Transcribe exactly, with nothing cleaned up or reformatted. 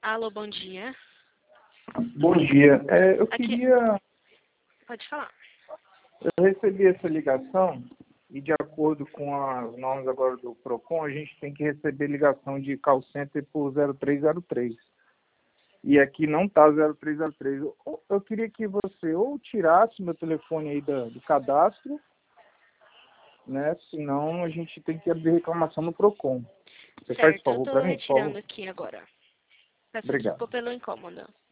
Alô, bom dia. Bom dia. É, eu Aqui. queria... Pode falar. Eu recebi essa ligação e, de acordo com as normas agora do PROCON, a gente tem que receber ligação de call center por zero três zero três. E aqui não está zero três zero três. Eu, eu queria que você ou tirasse meu telefone aí do, do cadastro, né? Senão a gente tem que abrir reclamação no PROCON. Você faz Certo, eu favor estou para mim, por retirando favor? aqui agora. Peço Obrigado. desculpa pelo incômodo.